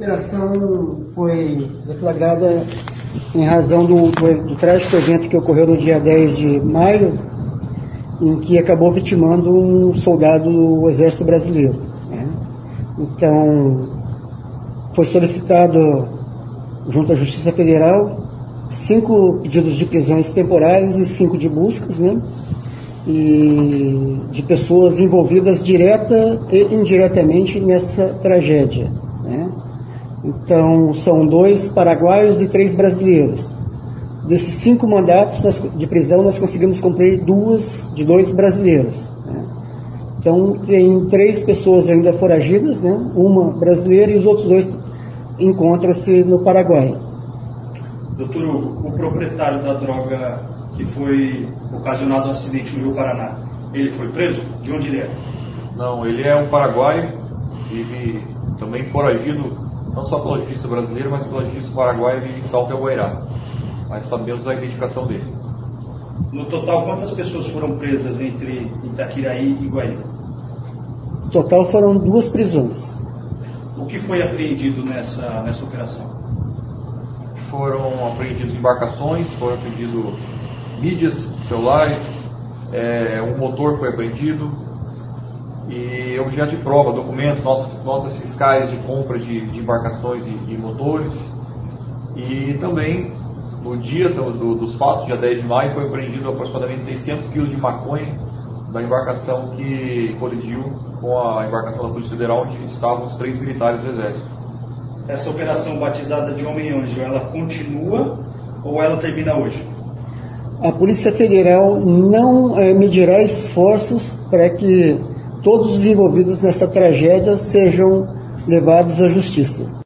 A operação foi deflagrada em razão do trágico evento que ocorreu no dia 10 de maio, em que acabou vitimando um soldado do Exército Brasileiro, né? Então, foi solicitado, junto à Justiça Federal, 5 pedidos de prisões temporárias e 5 de buscas, né? E de pessoas envolvidas direta e indiretamente nessa tragédia, né? Então, são 2 paraguaios e 3 brasileiros. Desses 5 mandatos de prisão, nós conseguimos cumprir 2 de 2 brasileiros, né? Então, tem 3 pessoas ainda foragidas, né? Uma brasileira e os outros 2 encontram-se no Paraguai. Doutor, o proprietário da droga que foi ocasionado um acidente no Rio Paraná, ele foi preso? De onde ele é? Não, ele é um paraguaio e também foragido, não só pela justiça brasileira, mas pela justiça paraguaia em Salto Guairá. Mas sabemos a identificação dele. No total, quantas pessoas foram presas entre Itaquiraí e Guaíba? No total foram 2 prisões. O que foi apreendido nessa operação? Foram apreendidas embarcações, foram apreendidos mídias, celulares, um motor foi apreendido e objeto de prova, documentos, notas fiscais de compra de embarcações e motores. E também, no dia dos fatos, dia 10 de maio, foi apreendido aproximadamente 600 quilos de maconha da embarcação que colidiu com a embarcação da Polícia Federal, onde estavam os 3 militares do Exército. Essa operação batizada de Homem-Anjo, ela continua ou ela termina hoje? A Polícia Federal não medirá esforços para que todos os envolvidos nessa tragédia sejam levados à justiça.